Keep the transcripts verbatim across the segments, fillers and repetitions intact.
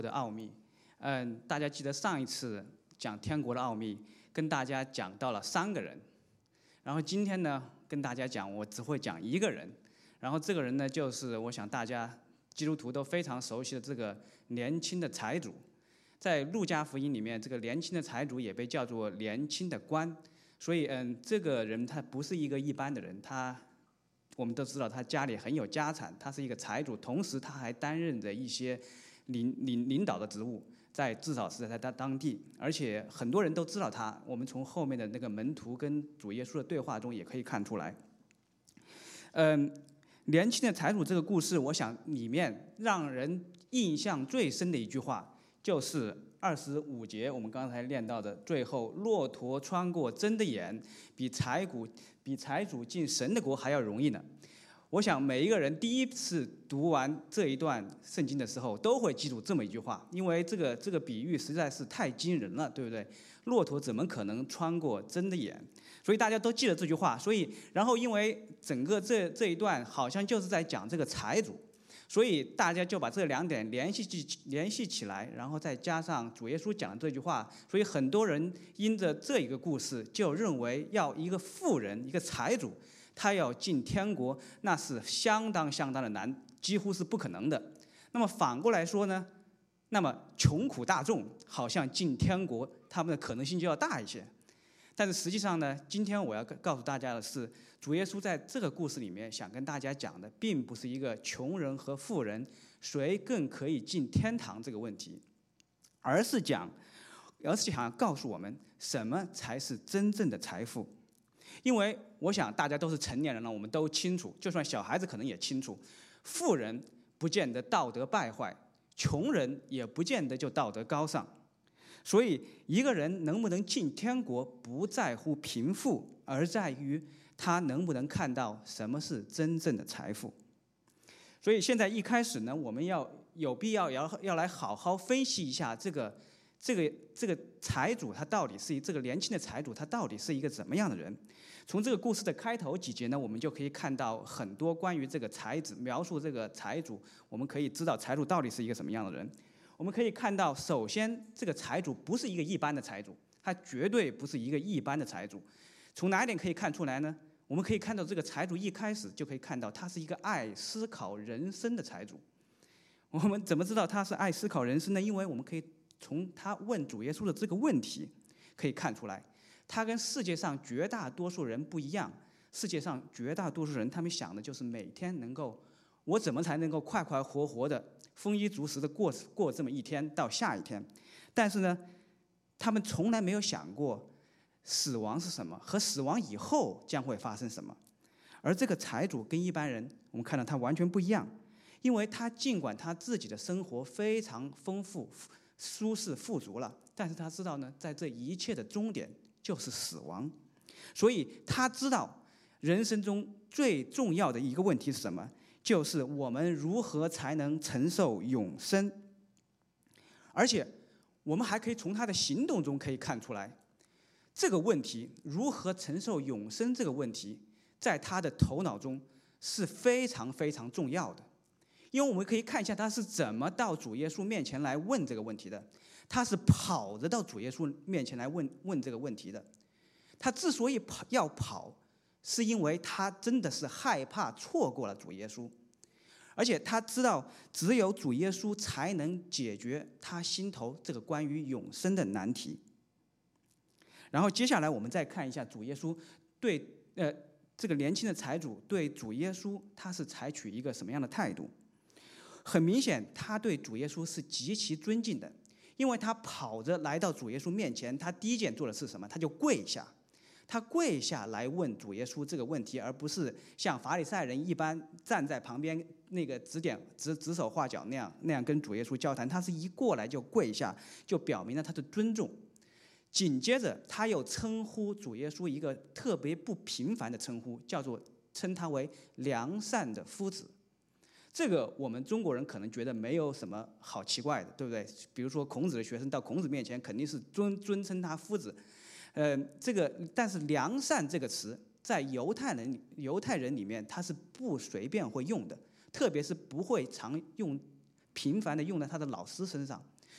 的奥秘。嗯，大家记得上一次讲天国的奥秘，跟大家讲到了三个人，然后今天呢，跟大家讲我只会讲一个人，然后这个人呢，就是我想大家基督徒都非常熟悉的这个年轻的财主。在路加福音里面，这个年轻的财主也被叫做年轻的官，所以嗯，这个人他不是一个一般的人，他我们都知道他家里很有家产，他是一个财主，同时他还担任着一些领领领导的职务，在至少是在他当地，而且很多人都知道他。我们从后面的那个门徒跟主耶稣的对话中也可以看出来。嗯，年轻的财主这个故事，我想里面让人印象最深的一句话，就是二十五节我们刚才念到的最后，骆驼穿过针的眼，比财主比财主进神的国还要容易呢。我想每一个人第一次读完这一段圣经的时候，都会记住这么一句话，因为这个这个比喻实在是太惊人了，对不对？骆驼怎么可能穿过针的眼？所以大家都记得这句话。所以，然后因为整个这这一段好像就是在讲这个财主，所以大家就把这两点联系起联系起来，然后再加上主耶稣讲的这句话，所以很多人因着这一个故事，就认为要一个富人，一个财主，他要进天国，那是相当相当的难，几乎是不可能的。那么反过来说呢，那么穷苦大众好像进天国，他们的可能性就要大一些。但是实际上呢，今天我要告诉大家的是，主耶稣在这个故事里面想跟大家讲的，并不是一个穷人和富人谁更可以进天堂这个问题，而是讲，而是想告诉我们什么才是真正的财富。因为我想大家都是成年人了，我们都清楚，就算小孩子可能也清楚，富人不见得道德败坏，穷人也不见得就道德高尚。所以一个人能不能进天国，不在乎贫富，而在于他能不能看到什么是真正的财富。所以现在一开始呢，我们要有必要要要来好好分析一下这个这个这个财主他到底是这个年轻的财主他到底是一个怎么样的人。从这个故事的开头几节呢，我们就可以看到很多关于这个财主，描述这个财主，我们可以知道财主到底是一个什么样的人。我们可以看到，首先这个财主不是一个一般的财主，他绝对不是一个一般的财主。从哪一点可以看出来呢？我们可以看到这个财主一开始就可以看到他是一个爱思考人生的财主。我们怎么知道他是爱思考人生呢？因为我们可以从他问主耶稣的这个问题可以看出来，他跟世界上绝大多数人不一样。世界上绝大多数人他们想的就是每天能够，我怎么才能够快快活活的丰衣足食的过过这么一天到下一天。但是呢，他们从来没有想过死亡是什么，和死亡以后将会发生什么。而这个财主跟一般人，我们看到他完全不一样，因为他尽管他自己的生活非常丰富、舒适、富足了，但是他知道呢，在这一切的终点就是死亡。所以他知道人生中最重要的一个问题是什么，就是我们如何才能承受永生。而且我们还可以从他的行动中可以看出来，这个问题如何承受永生这个问题，在他的头脑中是非常非常重要的。因为我们可以看一下他是怎么到主耶稣面前来问这个问题的。他是跑着到主耶稣面前来问问这个问题的。他之所以跑要跑，是因为他真的是害怕错过了主耶稣，而且他知道只有主耶稣才能解决他心头这个关于永生的难题。然后接下来我们再看一下主耶稣对呃这个年轻的财主对主耶稣他是采取一个什么样的态度。很明显他对主耶稣是极其尊敬的，因为他跑着来到主耶稣面前，他第一件做的是什么？他就跪下，他跪下来问主耶稣这个问题，而不是像法利赛人一般站在旁边那个指点指指手画脚那样那样跟主耶稣交谈。他是一过来就跪下，就表明了他的尊重。紧接着他又称呼主耶稣一个特别不平凡的称呼，叫做称他为良善的夫子。这个我们中国人可能觉得没有什么好奇怪的，对不对？比如说孔子的学生到孔子面前肯定是尊尊称他夫子。呃，这个但是良善这个词在犹太人犹太人里面他是不随便会用的，特别是不会常用频繁的用在他的老师身上。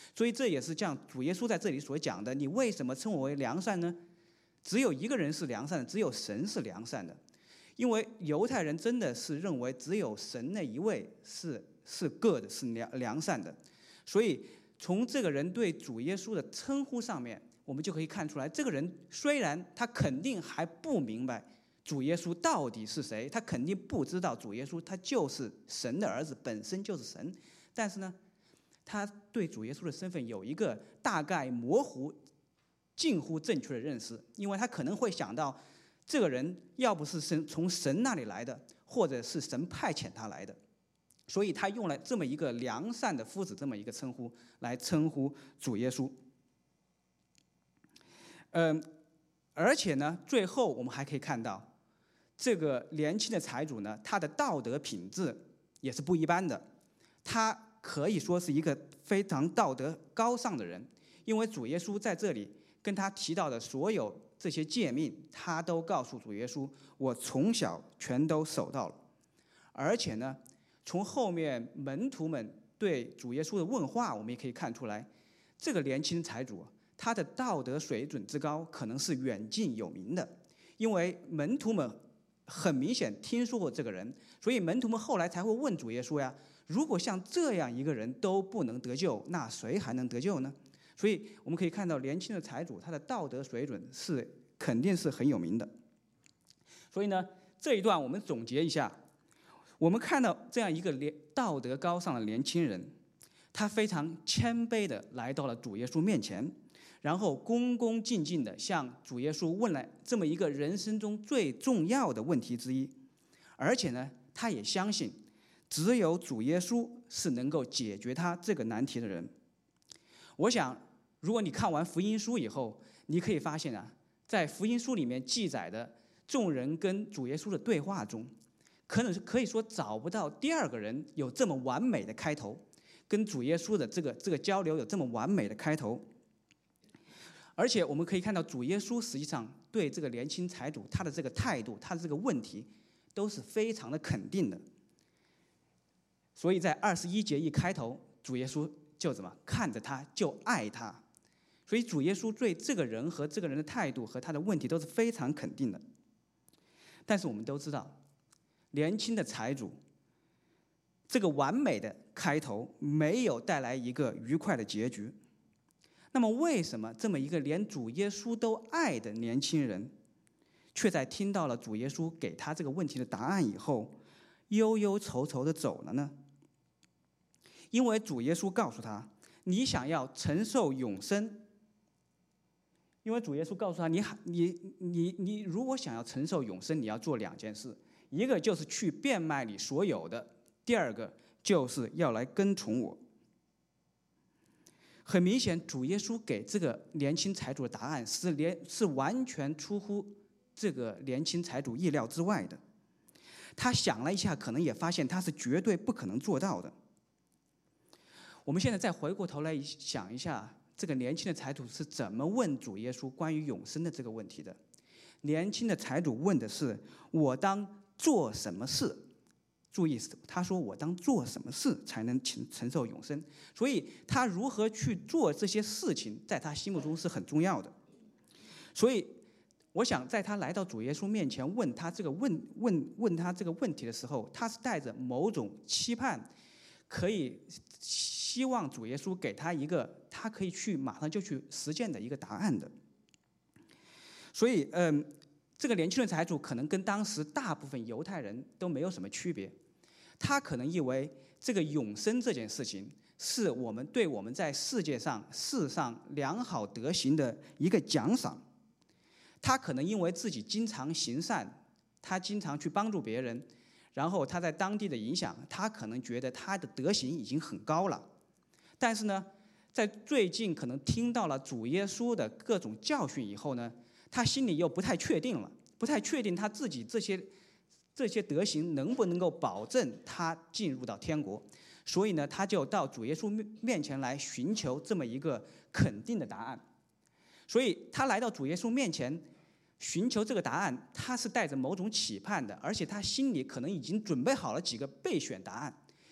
所以这也是像主耶稣在这里所讲的，你为什么称我为良善呢？只有一个人是良善的，只有神是良善的。因为犹太人真的是认为只有神那一位是是 good 是良良善的，所以从这个人对主耶稣的称呼上面，我们就可以看出来，这个人虽然他肯定还不明白主耶稣到底是谁，他肯定不知道主耶稣他就是神的儿子，本身就是神，但是呢，他对主耶稣的身份有一个大概模糊、近乎正确的认识，因为他可能会想到，这个人要不是神从神那里来的，或者是神派遣他来的，所以他用了这么一个良善的夫子这么一个称呼来称呼主耶稣。嗯，而且呢，最后我们还可以看到，这个年轻的财主呢，他的道德品质也是不一般的，他可以说是一个非常道德高尚的人，因为主耶稣在这里跟他提到的所有这些诫命，他都告诉主耶稣，我从小全都守到了。而且呢，从后面门徒们对主耶稣的问话，我们也可以看出来，这个年轻财主他的道德水准之高，可能是远近有名的，因为门徒们很明显听说过这个人，所以门徒们后来才会问主耶稣呀，如果像这样一个人都不能得救，那谁还能得救呢？所以我们可以看到，年轻的财主他的道德水准是肯定是很有名的。所以呢，这一段我们总结一下，我们看到这样一个道德高尚的年轻人，他非常谦卑的来到了主耶稣面前，然后恭恭敬敬的向主耶稣问了这么一个人生中最重要的问题之一，而且呢，他也相信只有主耶稣是能够解决他这个难题的人。我想，如果你看完福音书以后，你可以发现啊，在福音书里面记载的众人跟主耶稣的对话中，可能可以说找不到第二个人有这么完美的开头，跟主耶稣的这个这个交流有这么完美的开头。而且我们可以看到，主耶稣实际上对这个年轻财主他的这个态度，他的这个问题，都是非常的肯定的。所以在二十一节一开头，主耶稣就怎么看着他就爱他，所以主耶稣对这个人和这个人的态度和他的问题都是非常肯定的。但是我们都知道，年轻的财主这个完美的开头没有带来一个愉快的结局。那么为什么这么一个连主耶稣都爱的年轻人，却在听到了主耶稣给他这个问题的答案以后，忧忧愁愁的走了呢？因为主耶稣告诉他，你想要承受永生，因为主耶稣告诉他，你你你你如果想要承受永生，你要做两件事，一个就是去变卖你所有的，第二个就是要来跟从我。很明显，主耶稣给这个年轻财主的答案是连是完全出乎这个年轻财主意料之外的。他想了一下，可能也发现他是绝对不可能做到的。我们现在再回过头来想一下，这个年轻的财主是怎么问主耶稣关于永生的这个问题的？年轻的财主问的是：我当做什么事？注意，他说我当做什么事才能承受永生？所以他如何去做这些事情，在他心目中是很重要的。所以我想，在他来到主耶稣面前问他这个问问问他这个问题的时候，他是带着某种期盼，可以希望主耶稣给他一个他可以去马上就去实践的一个答案的。所以，嗯，这个年轻的财主可能跟当时大部分犹太人都没有什么区别。他可能以为这个永生这件事情是我们对我们在世界上世上良好德行的一个奖赏。他可能因为自己经常行善，他经常去帮助别人，然后他在当地的影响，他可能觉得他的德行已经很高了。但是呢，在最近可能听到了主耶稣的各种教训以后呢，他心里又不太确定了，不太确定他自己这些这些德行能不能够保证他进入到天国。所以呢，他就到主耶稣面前来寻求这么一个肯定的答案。所以他来到主耶稣面前寻求这个答案，他是带着某种期盼的，而且他心里可能已经准备好了几个备选答案。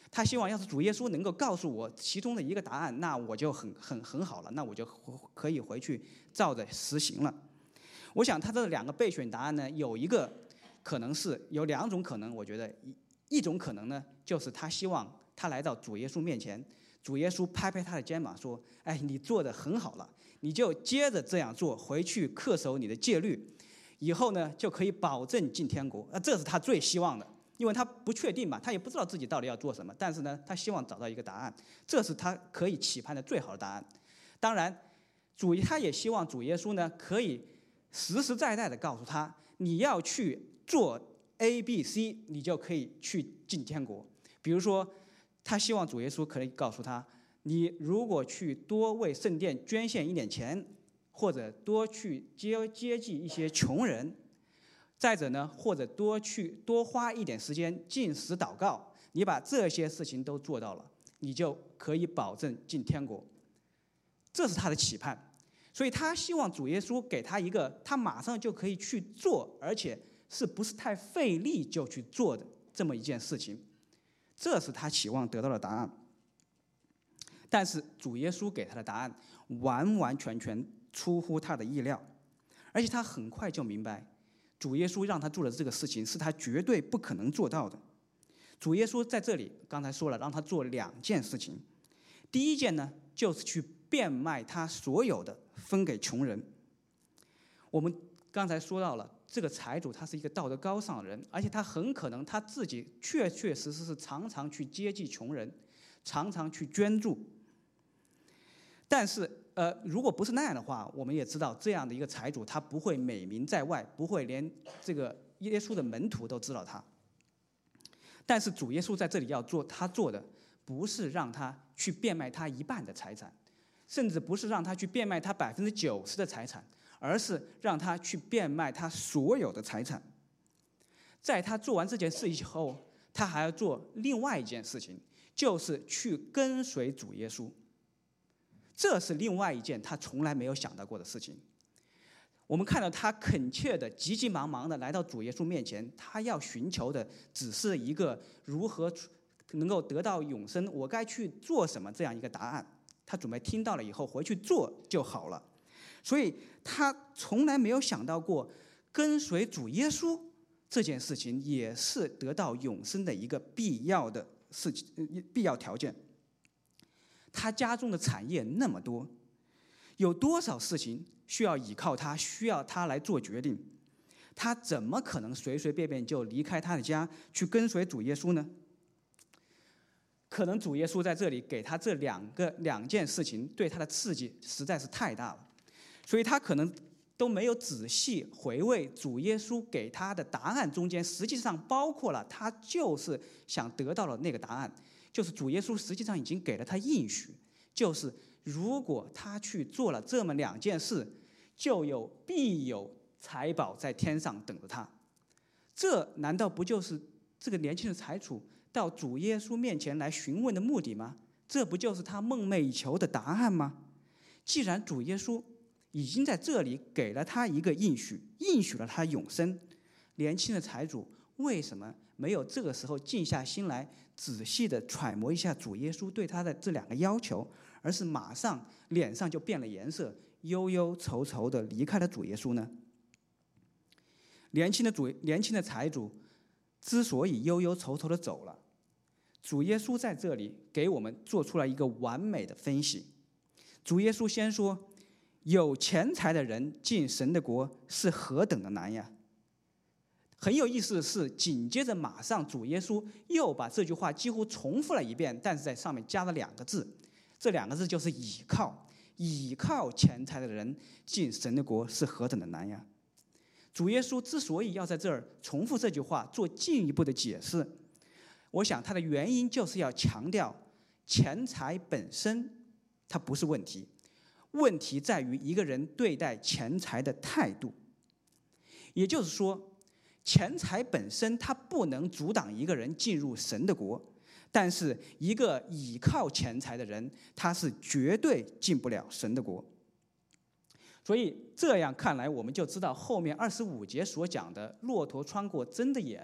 他希望要是主耶稣能够告诉我其中的一个答案，那我就很很很好了，那我就可以回去照着实行了。我想他这两个备选答案呢，有一个可能是有两种可能，我觉得一一种可能呢，就是他希望他来到主耶稣面前，主耶稣拍拍他的肩膀说：“哎，你做得很好了，你就接着这样做，回去恪守你的戒律，以后呢就可以保证进天国。”啊，这是他最希望的，因为他不确定嘛，他也不知道自己到底要做什么，但是呢，他希望找到一个答案，这是他可以期盼的最好的答案。当然，主他也希望主耶稣呢可以实实在在的告诉他，你要去做 A B C， 你就可以去进天国。比如说，他希望主耶稣可以告诉他，你如果去多为圣殿捐献一点钱，或者多去接接济一些穷人，再者呢，或者多去多花一点时间禁食祷告，你把这些事情都做到了，你就可以保证进天国。这是他的期盼，所以他希望主耶稣给他一个他马上就可以去做，而且是不是太费力就去做的这么一件事情，这是他期望得到的答案。但是主耶稣给他的答案完完全全出乎他的意料，而且他很快就明白，主耶稣让他做的这个事情是他绝对不可能做到的。主耶稣在这里刚才说了，让他做两件事情。第一件呢，就是去变卖他所有的，分给穷人。我们刚才说到了，这个财主他是一个道德高尚的人，而且他很可能他自己确确实实是常常去接济穷人，常常去捐助。但是呃，如果不是那样的话，我们也知道这样的一个财主他不会美名在外，不会连这个耶稣的门徒都知道他。但是主耶稣在这里要做他做的，不是让他去变卖他一半的财产，甚至不是让他去变卖他百分之九十的财产，而是让他去变卖他所有的财产。在他做完这件事以后，他还要做另外一件事情，就是去跟随主耶稣。这是另外一件他从来没有想到过的事情。我们看到他恳切的、急急忙忙的来到主耶稣面前，他要寻求的只是一个如何能够得到永生，我该去做什么这样一个答案。他准备听到了以后回去做就好了。所以他从来没有想到过跟随主耶稣这件事情也是得到永生的一个必要的事情、必要条件。他家中的产业那么多，有多少事情需要依靠他，需要他来做决定，他怎么可能随随便便就离开他的家去跟随主耶稣呢？可能主耶稣在这里给他这两个两件事情对他的刺激实在是太大了，所以他可能都没有仔细回味主耶稣给他的答案中间实际上包括了他就是想得到的那个答案，就是主耶稣实际上已经给了他应许，就是如果他去做了这么两件事，就有必有财宝在天上等着他。这难道不就是这个年轻的财主到主耶稣面前来询问的目的吗？这不就是他梦寐以求的答案吗？既然主耶稣已经在这里给了他一个应许，应许了他永生，年轻的财主为什么没有这个时候静下心来仔细的揣摩一下主耶稣对他的这两个要求，而是马上脸上就变了颜色，忧忧愁愁的离开了主耶稣呢？年轻的主年轻的财主之所以忧忧愁愁的走了，主耶稣在这里给我们做出了一个完美的分析。主耶稣先说，有钱财的人进神的国是何等的难呀。很有意思的是，紧接着马上主耶稣又把这句话几乎重复了一遍，但是在上面加了两个字，这两个字就是倚靠。倚靠钱财的人进神的国是何等的难呀。主耶稣之所以要在这儿重复这句话做进一步的解释，我想他的原因就是要强调钱财本身它不是问题，问题在于一个人对待钱财的态度。也就是说，钱财本身它不能阻挡一个人进入神的国，但是一个倚靠钱财的人，他是绝对进不了神的国。所以这样看来，我们就知道后面二十五节所讲的骆驼穿过针的眼，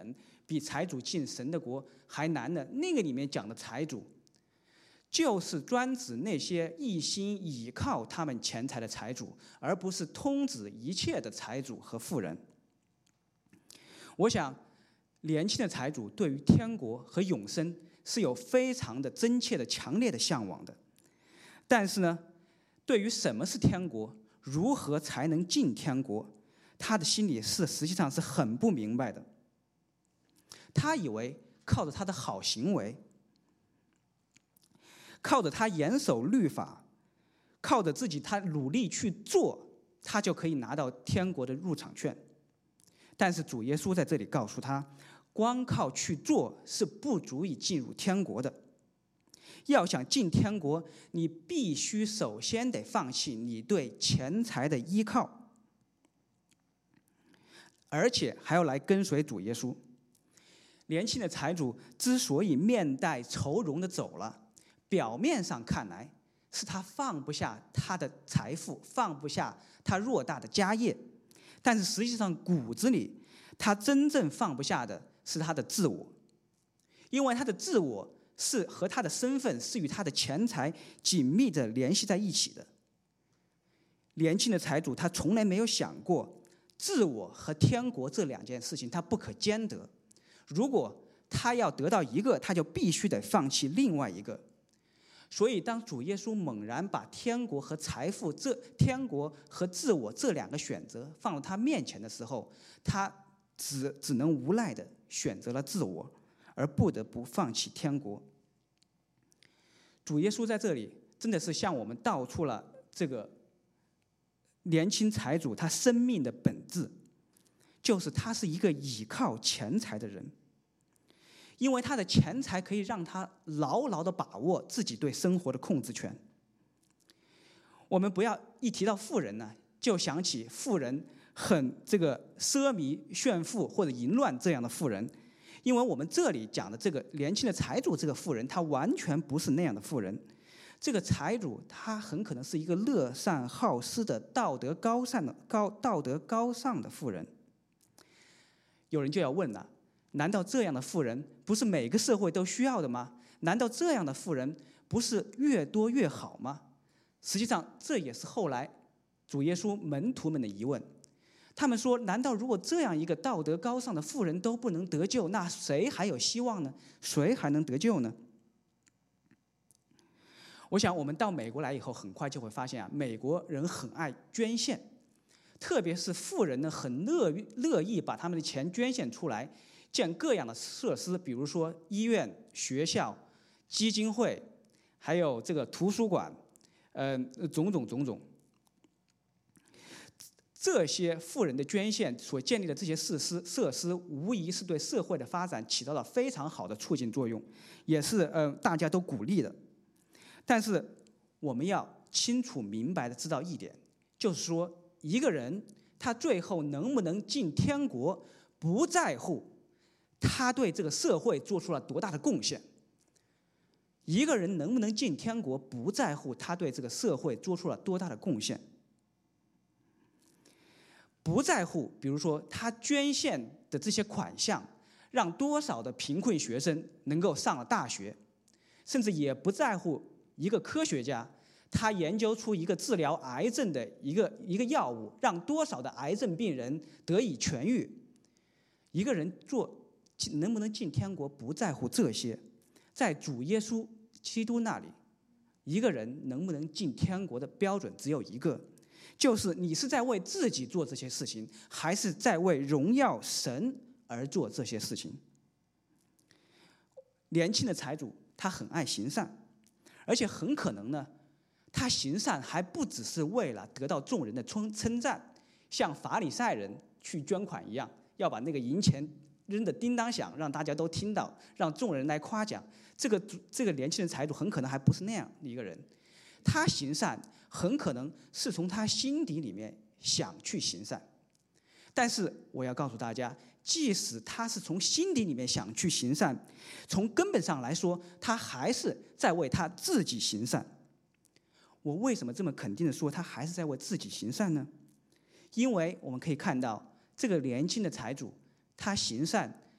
比财主进神的国还难的。那个里面讲的财主，就是专指那些一心倚靠他们钱财的财主，而不是通指一切的财主和富人。我想，年轻的财主对于天国和永生是有非常的真切的、强烈的向往的，但是呢，对于什么是天国，如何才能进天国，他的心里是实际上是很不明白的。他以为靠着他的好行为，靠着他严守律法，靠着自己他努力去做，他就可以拿到天国的入场券。但是主耶稣在这里告诉他，光靠去做是不足以进入天国的。要想进天国，你必须首先得放弃你对钱财的依靠，而且还要来跟随主耶稣。年轻的财主之所以面带愁容的走了，表面上看来是他放不下他的财富，放不下他偌大的家业，但是实际上骨子里他真正放不下的是他的自我，因为他的自我是和他的身份是与他的钱财紧密地联系在一起的。年轻的财主他从来没有想过自我和天国这两件事情他不可兼得，如果他要得到一个，他就必须得放弃另外一个。所以当主耶稣猛然把天国和财富这天国和自我这两个选择放到他面前的时候，他只只能无奈地选择了自我，而不得不放弃天国。主耶稣在这里真的是向我们道出了这个年轻财主他生命的本质，就是他是一个倚靠钱财的人，因为他的钱财可以让他牢牢地把握自己对生活的控制权。我们不要一提到富人呢，就想起富人很这个奢靡炫富或者淫乱这样的富人，因为我们这里讲的这个年轻的财主这个富人，他完全不是那样的富人。这个财主他很可能是一个乐善好施的道德高尚的高道德高尚的富人。有人就要问了，难道这样的富人不是每个社会都需要的吗？难道这样的富人不是越多越好吗？实际上这也是后来主耶稣门徒们的疑问。他们说，难道如果这样一个道德高尚的富人都不能得救，那谁还有希望呢？谁还能得救呢？我想我们到美国来以后，很快就会发现啊，美国人很爱捐献，特别是富人呢，很乐于乐意把他们的钱捐献出来，建各样的设施，比如说医院、学校、基金会，还有这个图书馆，呃，种种种种。这些富人的捐献所建立的这些设施设施，无疑是对社会的发展起到了非常好的促进作用，也是呃大家都鼓励的。但是我们要清楚明白的知道一点，就是说一个人他最后能不能进天国，不在乎他对这个社会做出了多大的贡献。一个人能不能进天国，不在乎他对这个社会做出了多大的贡献，不在乎比如说他捐献的这些款项让多少的贫困学生能够上了大学，甚至也不在乎一个科学家他研究出一个治疗癌症的一个一个药物，让多少的癌症病人得以痊愈。一个人做能不能进天国，不在乎这些。在主耶稣基督那里，一个人能不能进天国的标准只有一个，就是你是在为自己做这些事情，还是在为荣耀神而做这些事情。年轻的财主他很爱行善，而且很可能呢，他行善还不只是为了得到众人的称赞，像法利赛人去捐款一样，要把那个银钱扔得叮当响，让大家都听到，让众人来夸奖。这个这个年轻的财主很可能还不是那样的一个人，他行善很可能是从他心底里面想去行善。但是我要告诉大家，即使他是从心底里面想去行善，从根本上来说，他还是在为他自己行善。我为什么这么肯定的说他还是在为自己行善呢？因为我们可以看到这个年轻的财主，他行善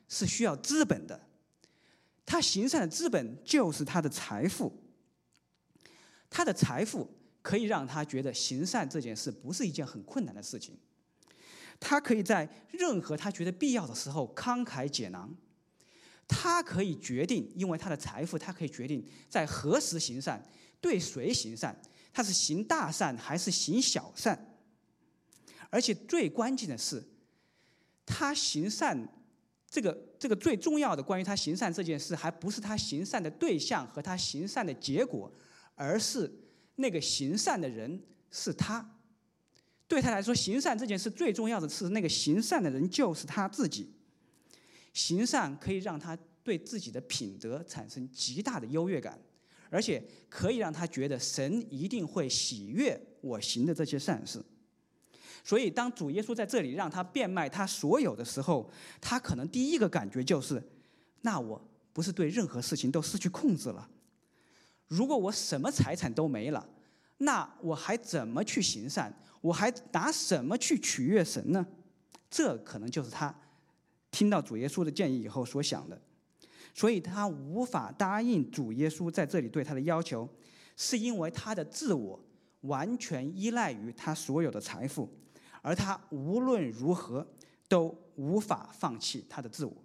是需要资本的，他行善的资本就是他的财富。他的财富可以让他觉得行善这件事不是一件很困难的事情，他可以在任何他觉得必要的时候慷慨解囊，他可以决定，因为他的财富，他可以决定在何时行善，对谁行善，他是行大善还是行小善。而且最关键的是，他行善这个这个最重要的关于他行善这件事，还不是他行善的对象和他行善的结果，而是那个行善的人是他。对他来说，行善这件事最重要的是那个行善的人就是他自己。行善可以让他对自己的品德产生极大的优越感，而且可以让他觉得神一定会喜悦我行的这些善事。所以当主耶稣在这里让他变卖他所有的时候，他可能第一个感觉就是，那我不是对任何事情都失去控制了？如果我什么财产都没了，那我还怎么去行善？我还拿什么去取悦神呢？这可能就是他听到主耶稣的建议以后所想的。所以他无法答应主耶稣在这里对他的要求，是因为他的自我完全依赖于他所有的财富，而他无论如何都无法放弃他的自我。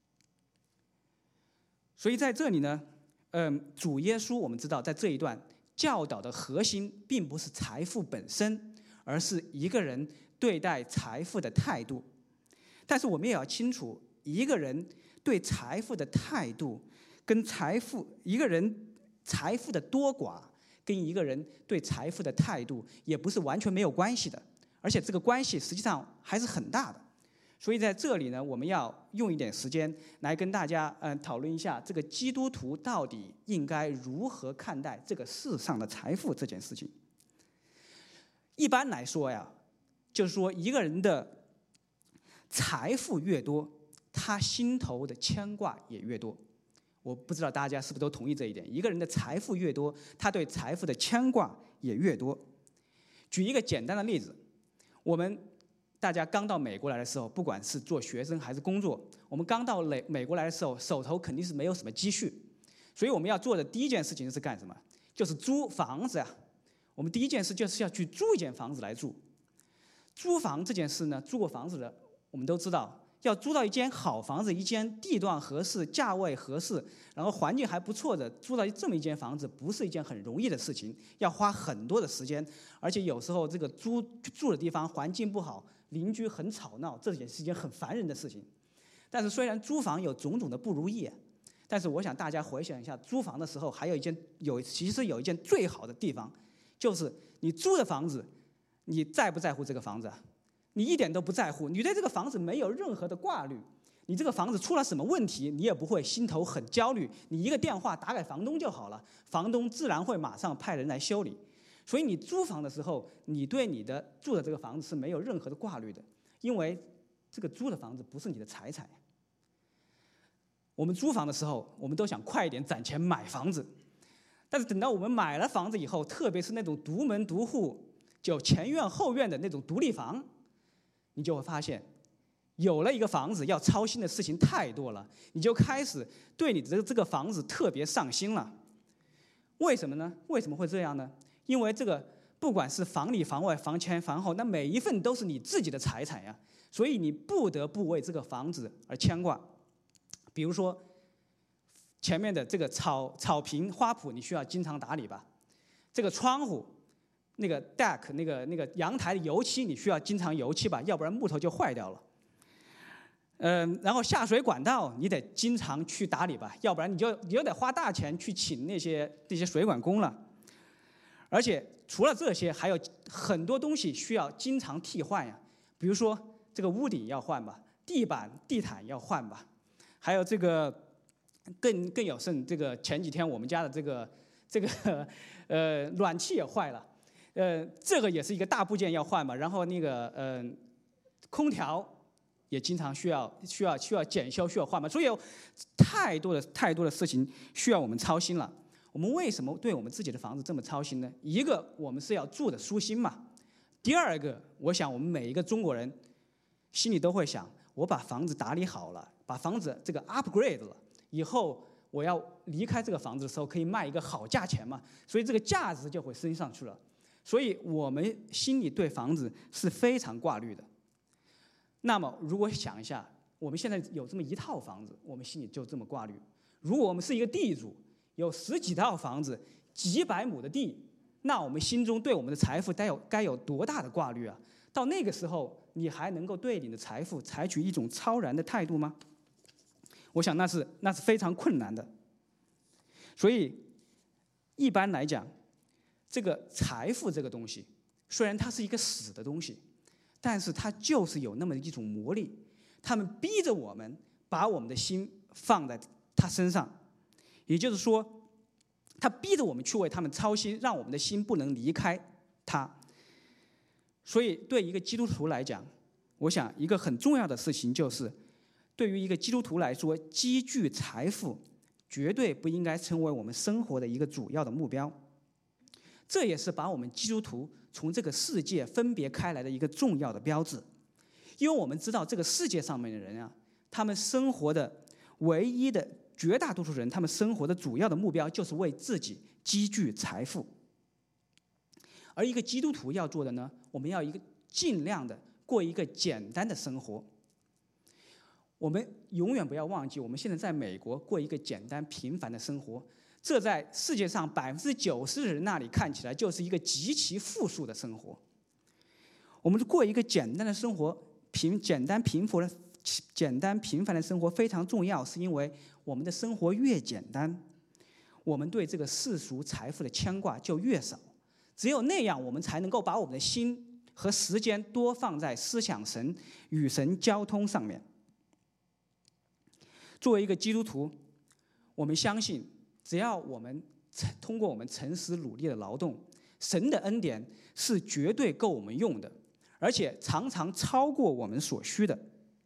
所以在这里呢，嗯，主耶稣我们知道，在这一段教导的核心并不是财富本身，而是一个人对待财富的态度。但是我们也要清楚，一个人对财富的态度跟财富，一个人财富的多寡跟一个人对财富的态度也不是完全没有关系的，而且这个关系实际上还是很大的。所以在这里呢，我们要用一点时间来跟大家呃讨论一下，这个基督徒到底应该如何看待这个世上的财富这件事情。一般来说呀，就是说一个人的财富越多，他心头的牵挂也越多。我不知道大家是不是都同意这一点，一个人的财富越多，他对财富的牵挂也越多。举一个简单的例子，我们大家刚到美国来的时候，不管是做学生还是工作，我们刚到美美国来的时候，手头肯定是没有什么积蓄，所以我们要做的第一件事情是干什么？就是租房子啊。我们第一件事就是要去租一间房子来住。租房这件事呢，租过房子的我们都知道，要租到一间好房子，一间地段合适、价位合适，然后环境还不错的，租到这么一间房子，不是一件很容易的事情，要花很多的时间，而且有时候这个租住的地方环境不好，邻居很吵闹，这也是一件很烦人的事情。但是虽然租房有种种的不如意，但是我想大家回想一下，租房的时候还有一件有其实有一件最好的地方，就是你租的房子，你在不在乎这个房子啊？你一点都不在乎，你对这个房子没有任何的挂虑，你这个房子出了什么问题，你也不会心头很焦虑，你一个电话打给房东就好了，房东自然会马上派人来修理。所以你租房的时候，你对你的住的这个房子是没有任何的挂虑的，因为这个租的房子不是你的财产。我们租房的时候，我们都想快一点攒钱买房子，但是等到我们买了房子以后，特别是那种独门独户、就前院后院的那种独立房，你就会发现，有了一个房子要操心的事情太多了，你就开始对你的这个房子特别上心了。为什么呢？为什么会这样呢？因为这个不管是房里房外房前房后，那每一份都是你自己的财产呀，所以你不得不为这个房子而牵挂。比如说前面的这个草草坪花圃，你需要经常打理吧？这个窗户那个 deck 那个那个阳台的油漆，你需要经常油漆吧，要不然木头就坏掉了。嗯，然后下水管道你得经常去打理吧，要不然你就你就得花大钱去请那些那些水管工了。而且除了这些，还有很多东西需要经常替换呀，比如说这个屋顶要换吧，地板地毯要换吧，还有这个更更有甚，这个前几天我们家的这个这个呃暖气也坏了。呃，这个也是一个大部件要换嘛，然后那个呃，空调也经常需要需要需要检修需要换嘛，所以有太多的太多的事情需要我们操心了。我们为什么对我们自己的房子这么操心呢？一个，我们是要住的舒心嘛；第二个，我想我们每一个中国人心里都会想，我把房子打理好了， 把房子这个 upgrade 了，以后我要离开这个房子的时候可以卖一个好价钱嘛，所以这个价值就会升上去了。所以我们心里对房子是非常挂虑的。那么如果想一下，我们现在有这么一套房子，我们心里就这么挂虑。如果我们是一个地主，有十几套房子，几百亩的地，那我们心中对我们的财富该有该有多大的挂虑啊？到那个时候，你还能够对你的财富采取一种超然的态度吗？我想那是那是非常困难的。所以，一般来讲，这个财富这个东西，虽然它是一个死的东西，但是它就是有那么一种魔力，他们逼着我们把我们的心放在他身上，也就是说，他逼着我们去为他们操心，让我们的心不能离开他。所以，对一个基督徒来讲，我想一个很重要的事情就是，对于一个基督徒来说，积聚财富绝对不应该成为我们生活的一个主要的目标。这也是把我们基督徒从这个世界分别开来的一个重要的标志。因为我们知道这个世界上面的人啊，他们生活的唯一的绝大多数人，他们生活的主要的目标就是为自己积聚财富。而一个基督徒要做的呢，我们要一个尽量的过一个简单的生活。我们永远不要忘记，我们现在在美国过一个简单平凡的生活，这在世界上百分之九十的人那里看起来就是一个极其富庶的生活。我们过一个简单的生活，平简单平凡的简单平凡的生活非常重要，是因为我们的生活越简单，我们对这个世俗财富的牵挂就越少。只有那样，我们才能够把我们的心和时间多放在思想神、与神交通上面。作为一个基督徒，我们相信，只要我们通过我们诚实努力的劳动，神的恩典是绝对够我们用的，而且常常超过我们所需的。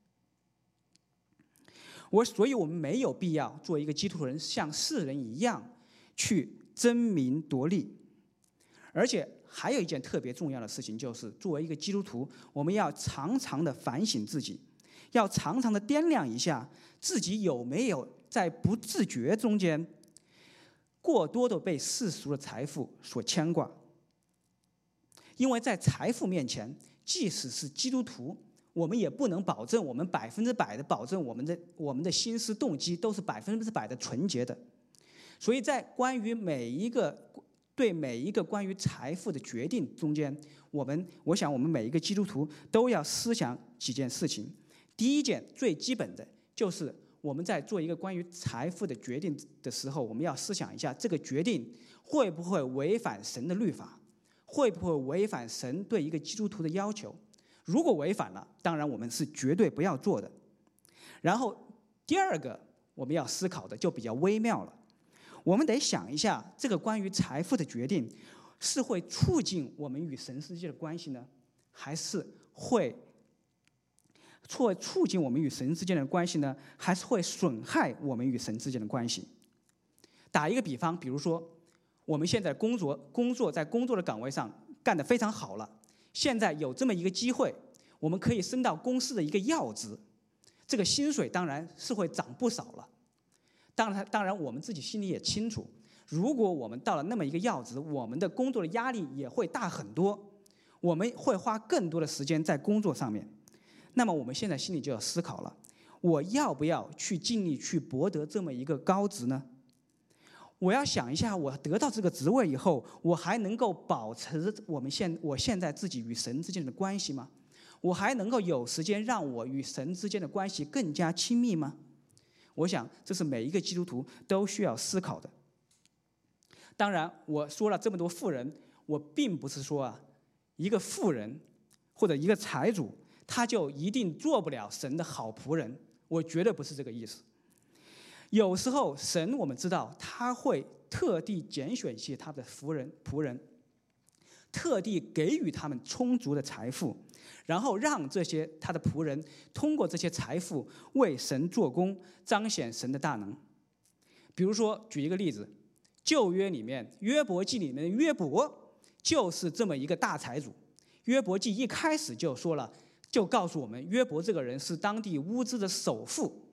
我所以，我们没有必要做一个基督徒人像世人一样去争名夺利。而且还有一件特别重要的事情，就是作为一个基督徒，我们要常常的反省自己，要常常的掂量一下自己有没有在不自觉中间过多的被世俗的财富所牵挂。因为在财富面前，即使是基督徒，我们也不能保证我们百分之百的保证我们的我们的心思动机都是百分之百的纯洁的。所以在关于每一个对每一个关于财富的决定中间，我们我想我们每一个基督徒都要思想几件事情。第一件最基本的就是我们在做一个关于财富的决定的时候，我们要思想一下这个决定会不会违反神的律法，会不会违反神对一个基督徒的要求。如果违反了，当然我们是绝对不要做的。然后第二个我们要思考的就比较微妙了，我们得想一下，这个关于财富的决定是会促进我们与神之间的关系呢，还是会促促进我们与神之间的关系呢，还是会损害我们与神之间的关系？打一个比方，比如说我们现在工作工作在工作的岗位上干得非常好了，现在有这么一个机会，我们可以升到公司的一个要职，这个薪水当然是会涨不少了。当然，当然，我们自己心里也清楚，如果我们到了那么一个要职，我们的工作的压力也会大很多，我们会花更多的时间在工作上面。那么我们现在心里就要思考了，我要不要去尽力去博得这么一个高职呢？我要想一下，我得到这个职位以后，我还能够保持我们现我现在自己与神之间的关系吗？我还能够有时间让我与神之间的关系更加亲密吗？我想这是每一个基督徒都需要思考的。当然，我说了这么多富人，我并不是说啊，一个富人或者一个财主，他就一定做不了神的好仆人，我绝对不是这个意思。有时候神我们知道他会特地拣选一些他的仆人仆人，特地给予他们充足的财富，然后让这些他的仆人通过这些财富为神做工，彰显神的大能。比如说举一个例子，旧约里面约伯记里面的约伯就是这么一个大财主。约伯记一开始就说了，就告诉我们约伯这个人是当地乌兹的首富。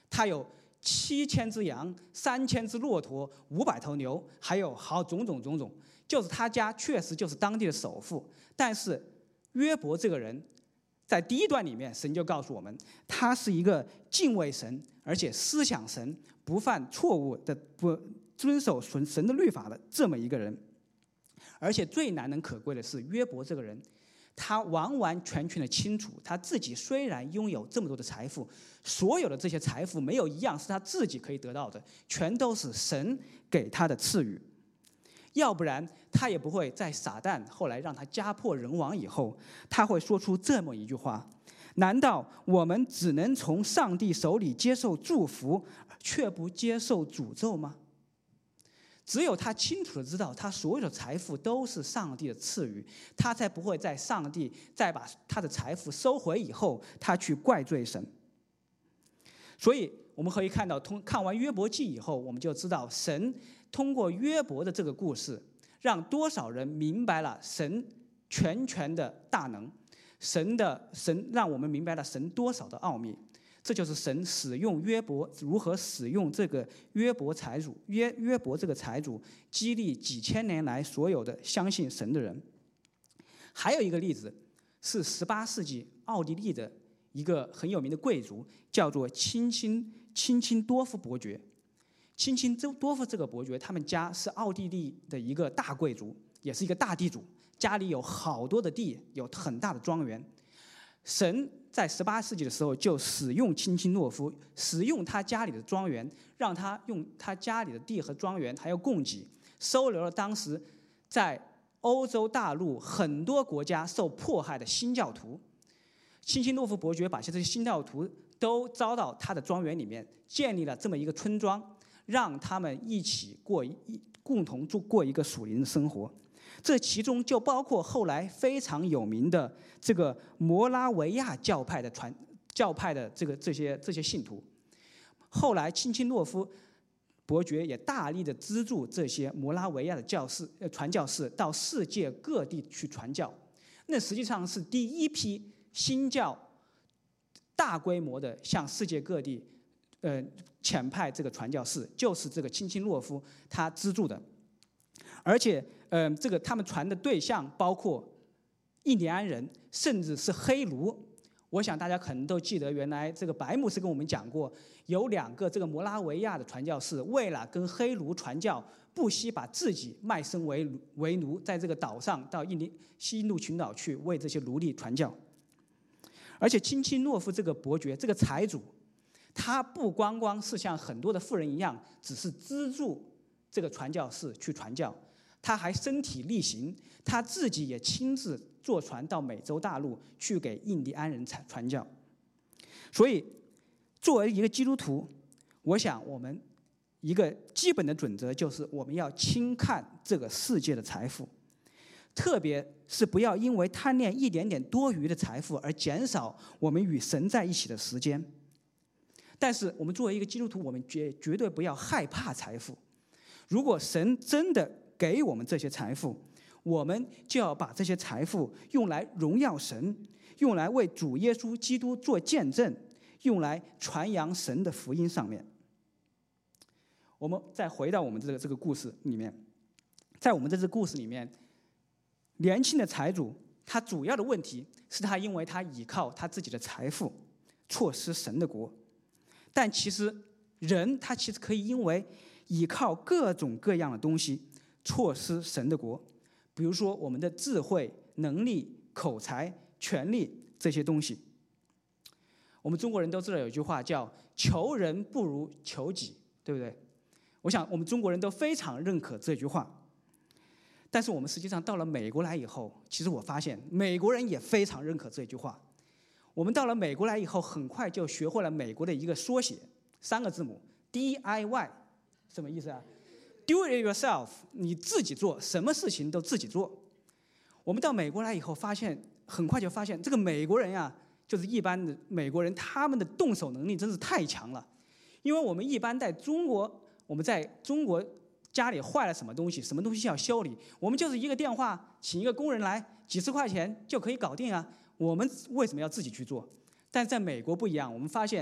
他有七千只羊，三千只骆驼，五百头牛，还有好种种种种。就是他家确实就是当地的首富，但是约伯这个人，在第一段里面，神就告诉我们，他是一个敬畏神，而且思想神，不犯错误的，不遵守神神的律法的这么一个人。而且最难能可贵的是，约伯这个人，他完完全全的清楚，他自己虽然拥有这么多的财富，所有的这些财富没有一样是他自己可以得到的，全都是神给他的赐予。要不然他也不会在撒旦后来让他家破人亡以后，他会说出这么一句话：难道我们只能从上帝手里接受祝福，却不接受诅咒吗？只有他清楚的知道，他所有的财富都是上帝的赐予，他才不会在上帝再把他的财富收回以后，他去怪罪神。所以我们可以看到，通看完约伯记以后，我们就知道神通过约伯的这个故事，让多少人明白了神全权的大能，神的神让我们明白了神多少的奥秘。这就是神使用约伯，如何使用这个约伯财主约约伯这个财主，激励几千年来所有的相信神的人。还有一个例子是十八世纪奥地利的一个很有名的贵族，叫做钦钦钦钦多夫伯爵。钦钦多夫这个伯爵，他们家是奥地利的一个大贵族，也是一个大地主，家里有好多的地，有很大的庄园。神在十八世纪的时候就使用钦钦诺夫，使用他家里的庄园，让他用他家里的地和庄园还有供给，收留了当时在欧洲大陆很多国家受迫害的新教徒。钦钦诺夫伯爵把这些新教徒都招到他的庄园里面，建立了这么一个村庄，让他们一起过一共同住过一个属灵的生活。这其中就包括后来非常有名的这个摩拉维亚教派的传教派的这个这些这些信徒。后来钦钦诺夫伯爵也大力的资助这些摩拉维亚的教士呃传教士到世界各地去传教。那实际上是第一批新教大规模的向世界各地呃遣派这个传教士，就是这个钦钦诺夫他资助的。而且呃，这个他们传的对象包括印第安人，甚至是黑奴。我想大家可能都记得，原来这个白牧师跟我们讲过，有两个这个摩拉维亚的传教士，为了跟黑奴传教，不惜把自己卖身为为奴，在这个岛上到印尼西印度群岛去为这些奴隶传教。而且钦钦诺夫这个伯爵，这个财主，他不光光是像很多的富人一样，只是资助这个传教士去传教，他还身体力行，他自己也亲自坐船到美洲大陆去给印第安人传教。所以作为一个基督徒，我想我们一个基本的准则就是我们要轻看这个世界的财富，特别是不要因为贪恋一点点多余的财富而减少我们与神在一起的时间。但是我们作为一个基督徒，我们绝绝对不要害怕财富。如果神真的给我们这些财富，我们就要把这些财富用来荣耀神，用来为主耶稣基督做见证，用来传扬神的福音上面。我们再回到我们这个这个故事里面，在我们这个故事里面，年轻的财主他主要的问题是他因为他倚靠他自己的财富，错失神的国。但其实人他其实可以因为倚靠各种各样的东西错失神的国，比如说我们的智慧、能力、口才、权力这些东西。我们中国人都知道有一句话叫求人不如求己，对不对？我想我们中国人都非常认可这句话。但是我们实际上到了美国来以后，其实我发现美国人也非常认可这句话。我们到了美国来以后，很快就学会了美国的一个缩写，三个字母 D I Y， 什么意思啊？ Do it yourself， 你自己做，什么事情都自己做。我们到美国来以后，发现很快就发现这个美国人呀，就是一般的美国人，他们的动手能力真是太强了。因为我们一般在中国，我们在中国家里坏了什么东西，什么东西要修理，我们就是一个电话，请一个工人来，几十块钱就可以搞定啊。我们为什么要自己去做？但在美国不一样，我们发现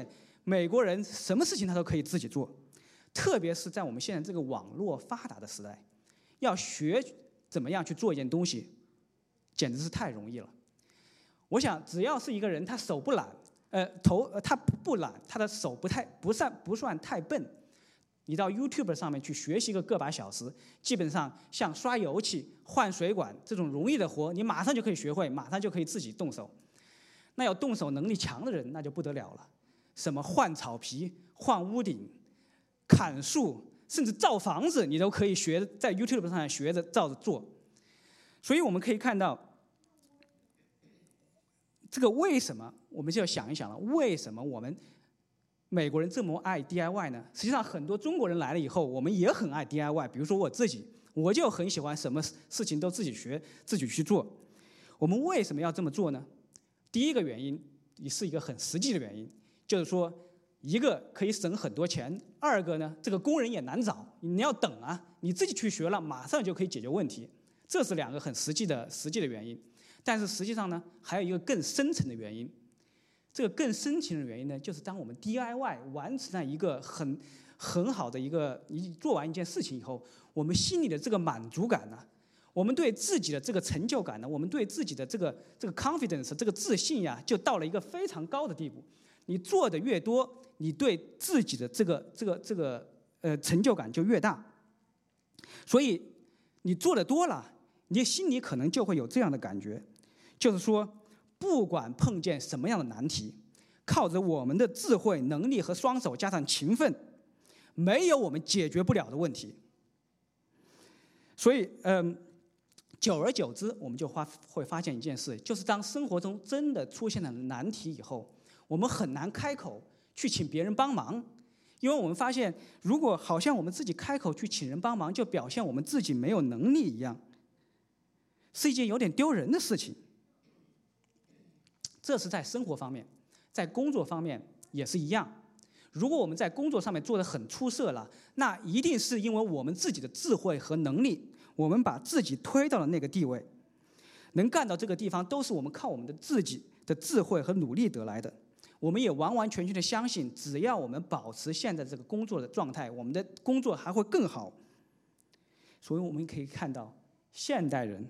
美国人什么事情他都可以自己做，特别是在我们现在这个网络发达的时代，要学怎么样去做一件东西，简直是太容易了。我想，只要是一个人他手不懒，呃，头呃他不懒，他的手不太不算不算太笨，你到 YouTube 上面去学习个个把小时，基本上像刷油漆、换水管这种容易的活，你马上就可以学会，马上就可以自己动手。那要动手能力强的人，那就不得了了，什么换草皮、换屋顶、砍树，甚至造房子，你都可以学，在 YouTube 上学着照着做。所以我们可以看到，这个为什么我们就要想一想了？为什么我们美国人这么爱 D I Y 呢？实际上，很多中国人来了以后，我们也很爱 D I Y。比如说我自己，我就很喜欢什么事情都自己学、自己去做。我们为什么要这么做呢？第一个原因也是一个很实际的原因，就是说，一个可以省很多钱，二个呢，这个工人也难找，你要等啊，你自己去学了，马上就可以解决问题。这是两个很实际的实际的原因。但是实际上呢，还有一个更深层的原因。这个更深层的原因呢，就是当我们 D I Y 完成了一个很很好的一个，你做完一件事情以后，我们心里的这个满足感呢，我们对自己的这个成就感呢，我们对自己的这个这个 confidence 这个自信呀，就到了一个非常高的地步。你做的越多，你对自己的这个这个这个呃成就感就越大。所以你做的多了，你心里可能就会有这样的感觉，就是说，不管碰见什么样的难题，靠着我们的智慧、能力和双手加上勤奋，没有我们解决不了的问题。所以，嗯，久而久之，我们就发会发现一件事，就是当生活中真的出现了难题以后，我们很难开口去请别人帮忙，因为我们发现，如果好像我们自己开口去请人帮忙，就表现我们自己没有能力一样，是一件有点丢人的事情。这是在生活方面，在工作方面也是一样。如果我们在工作上面做得很出色了，那一定是因为我们自己的智慧和能力，我们把自己推到了那个地位，能干到这个地方，都是我们靠我们的自己的智慧和努力得来的。我们也完完全全的相信，只要我们保持现在这个工作的状态，我们的工作还会更好。所以我们可以看到，现代人。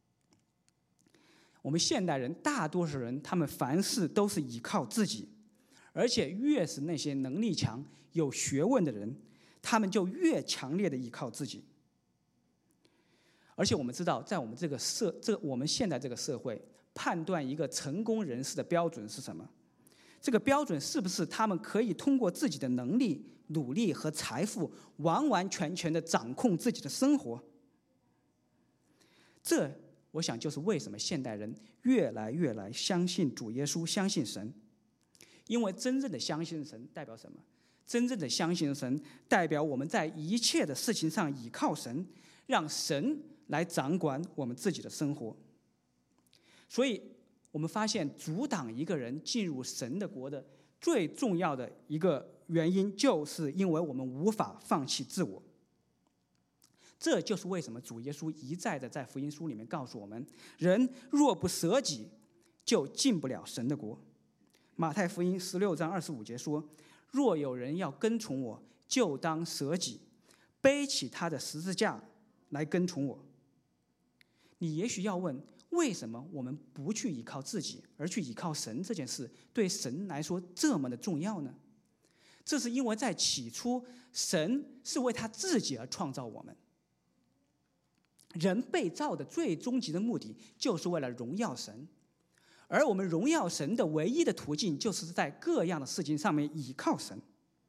我们现代人大多数人，他们凡事都是依靠自己，而且越是那些能力强、有学问的人，他们就越强烈的依靠自己。而且我们知道，在我们这个社，这个我们现在这个社会，判断一个成功人士的标准是什么？这个标准是不是他们可以通过自己的能力、努力和财富，完完全全的掌控自己的生活？这。我想，就是为什么现代人越来越来相信主耶稣，相信神。因为真正的相信神代表什么？真正的相信神代表我们在一切的事情上倚靠神，让神来掌管我们自己的生活。所以，我们发现阻挡一个人进入神的国的最重要的一个原因，就是因为我们无法放弃自我。这就是为什么主耶稣一再的在福音书里面告诉我们，人若不舍己，就进不了神的国。马太福音十六章二十五节说，若有人要跟从我，就当舍己，背起他的十字架来跟从我。你也许要问，为什么我们不去依靠自己，而去依靠神这件事，对神来说这么的重要呢？这是因为在起初，神是为他自己而创造我们。人被造的最终极的目的，就是为了荣耀神，而我们荣耀神的唯一的途径，就是在各样的事情上面倚靠神。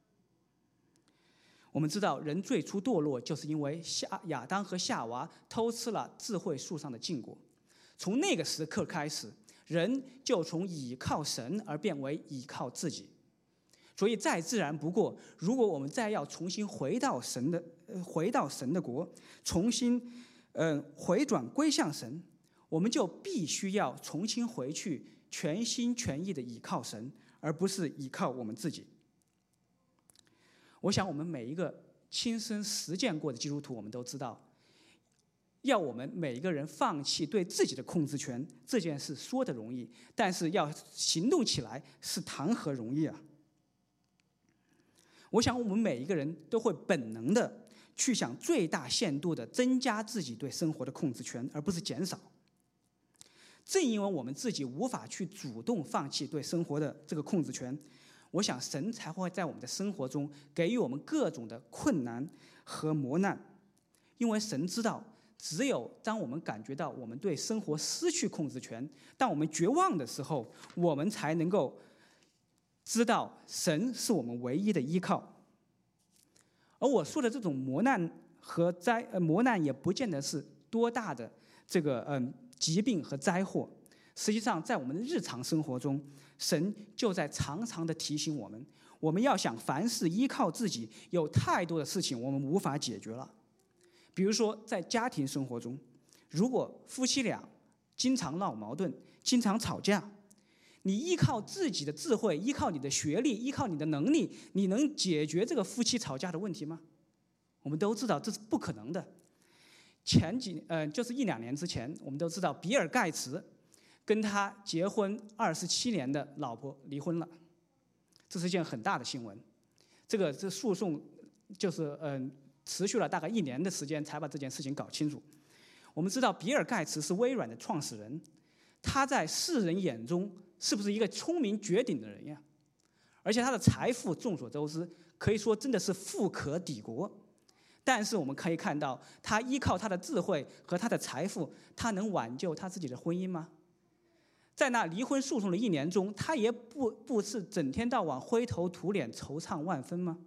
我们知道，人最初堕落，就是因为夏亚当和夏娃偷吃了智慧树上的禁果。从那个时刻开始，人就从倚靠神而变为倚靠自己。所以再自然不过，如果我们再要重新回到神的，呃、回到神的国，重新。嗯，回转归向神，我们就必须要重新回去，全心全意的倚靠神，而不是倚靠我们自己。我想，我们每一个亲身实践过的基督徒，我们都知道，要我们每一个人放弃对自己的控制权，这件事说的容易，但是要行动起来是谈何容易啊！ 我想我们每一个人都会本能的去想最大限度的增加自己对生活的控制权，而不是减少。正因为我们自己无法去主动放弃对生活的这个控制权，我想神才会在我们的生活中给予我们各种的困难和磨难。因为神知道，只有当我们感觉到我们对生活失去控制权，当我们绝望的时候，我们才能够知道神是我们唯一的依靠。而我说的这种磨难和灾呃磨难也不见得是多大的这个嗯、呃、疾病和灾祸，实际上在我们的日常生活中，神就在常常的提醒我们，我们要想凡事依靠自己，有太多的事情我们无法解决了。比如说在家庭生活中，如果夫妻俩经常闹矛盾，经常吵架，你依靠自己的智慧，依靠你的学历，依靠你的能力，你能解决这个夫妻吵架的问题吗？我们都知道这是不可能的。前几呃，就是一两年之前，我们都知道比尔盖茨跟他结婚二十七年的老婆离婚了，这是一件很大的新闻。这个这诉讼就是嗯、呃、持续了大概一年的时间才把这件事情搞清楚。我们知道比尔盖茨是微软的创始人，他在世人眼中是不是一个聪明绝顶的人呀？而且他的财富众所周知，可以说真的是富可敌国。但是我们可以看到，他依靠他的智慧和他的财富，他能挽救他自己的婚姻吗？在那离婚诉讼的一年中，他也不不是整天到晚灰头土脸、惆怅万分吗？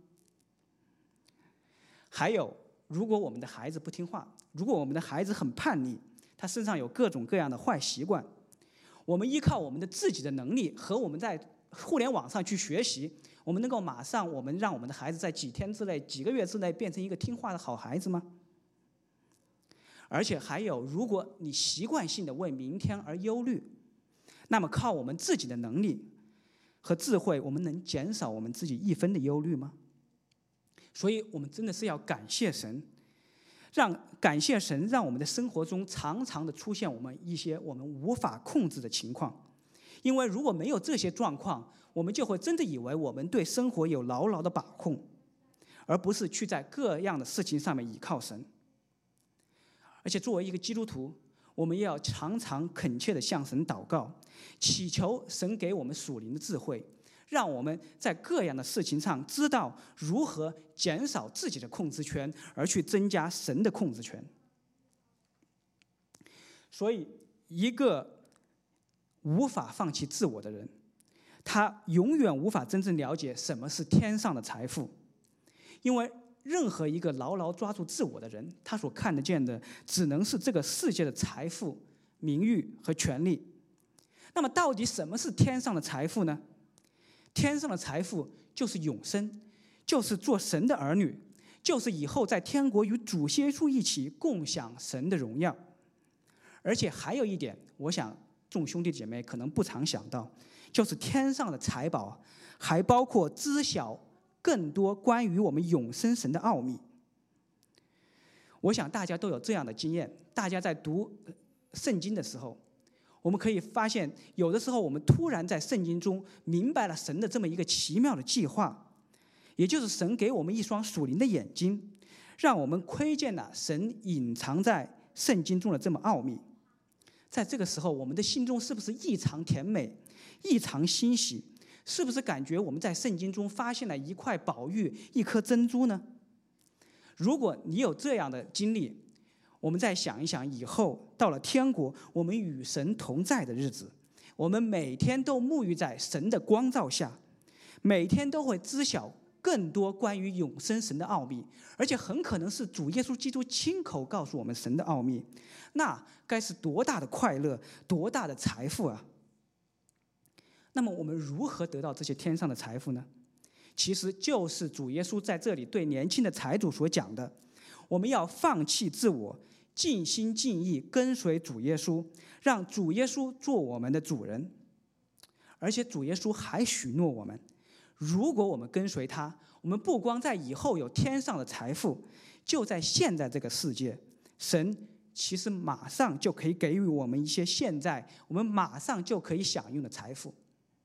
还有，如果我们的孩子不听话，如果我们的孩子很叛逆，他身上有各种各样的坏习惯，我们依靠我们的自己的能力和我们在互联网上去学习，我们能够马上我们让我们的孩子在几天之内、几个月之内变成一个听话的好孩子吗？而且还有，如果你习惯性的为明天而忧虑，那么靠我们自己的能力和智慧，我们能减少我们自己一分的忧虑吗？所以我们真的是要感谢神，让感谢神让我们的生活中常常的出现我们一些我们无法控制的情况。因为如果没有这些状况，我们就会真的以为我们对生活有牢牢的把控，而不是去在各样的事情上面倚靠神。而且作为一个基督徒，我们也要常常恳切地向神祷告，祈求神给我们属灵的智慧，让我们在各样的事情上知道如何减少自己的控制权，而去增加神的控制权。所以一个无法放弃自我的人，他永远无法真正了解什么是天上的财富。因为任何一个牢牢抓住自我的人，他所看得见的只能是这个世界的财富、名誉和权利。那么到底什么是天上的财富呢？天上的财富就是永生，就是做神的儿女，就是以后在天国与主耶稣一起共享神的荣耀。而且还有一点，我想众兄弟姐妹可能不常想到，就是天上的财宝还包括知晓更多关于我们永生神的奥秘。我想大家都有这样的经验，大家在读圣经的时候，我们可以发现，有的时候我们突然在圣经中明白了神的这么一个奇妙的计划，也就是神给我们一双属灵的眼睛，让我们窥见了神隐藏在圣经中的这么奥秘。在这个时候，我们的心中是不是异常甜美、异常欣喜？是不是感觉我们在圣经中发现了一块宝玉、一颗珍珠呢？如果你有这样的经历，我们再想一想，以后到了天国，我们与神同在的日子，我们每天都沐浴在神的光照下，每天都会知晓更多关于永生神的奥秘，而且很可能是主耶稣基督亲口告诉我们神的奥秘，那该是多大的快乐，多大的财富啊！那么我们如何得到这些天上的财富呢？其实就是主耶稣在这里对年轻的财主所讲的，我们要放弃自我，尽心尽意跟随主耶稣，让主耶稣做我们的主人。而且主耶稣还许诺我们，如果我们跟随他，我们不光在以后有天上的财富，就在现在这个世界，神其实马上就可以给予我们一些现在我们马上就可以享用的财富。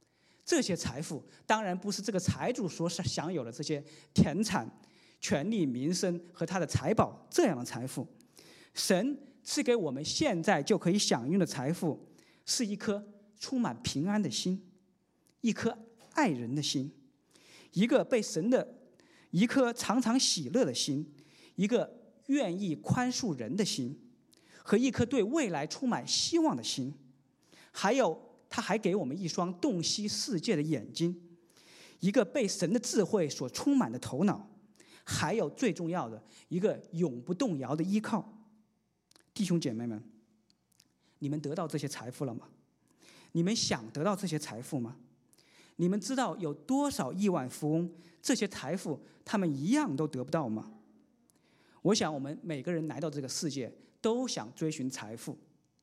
这些财富当然不是这个财主所享有的这些田产、权力、名声和他的财宝这样的财富。神赐给我们现在就可以享用的财富，是一颗充满平安的心，一颗爱人的心，一个被神的一颗常常喜乐的心，一个愿意宽恕人的心，和一颗对未来充满希望的心。还有他还给我们一双洞悉世界的眼睛，一个被神的智慧所充满的头脑，还有最重要的一个永不动摇的依靠。弟兄姐妹们，你们得到这些财富了吗？你们想得到这些财富吗？你们知道有多少亿万富翁这些财富他们一样都得不到吗？我想我们每个人来到这个世界都想追寻财富，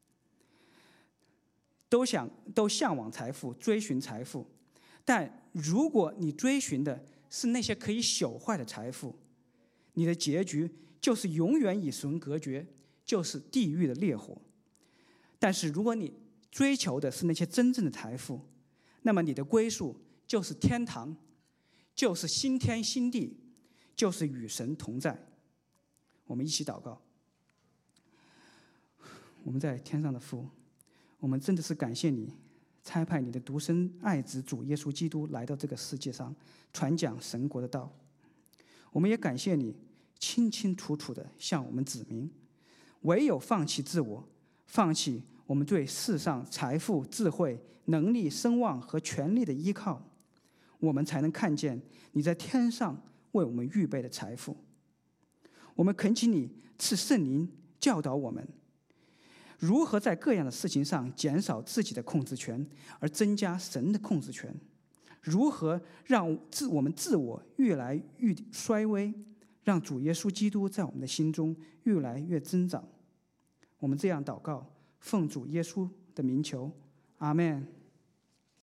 都想都向往财富，追寻财富。但如果你追寻的是那些可以朽坏的财富，你的结局就是永远与神隔绝，就是地狱的烈火。但是如果你追求的是那些真正的财富，那么你的归宿就是天堂，就是新天新地，就是与神同在。我们一起祷告。我们在天上的父，我们真的是感谢你差派你的独生爱子主耶稣基督来到这个世界上，传讲神国的道。我们也感谢你清清楚楚地向我们指明，唯有放弃自我，放弃我们对世上财富、智慧、能力、声望和权力的依靠，我们才能看见你在天上为我们预备的财富。我们恳请你赐圣灵教导我们，如何在各样的事情上减少自己的控制权，而增加神的控制权，如何让自我们自我越来越衰微，让主耶稣基督在我们的心中越来越增长。我们这样祷告，奉主耶稣的名求，阿们。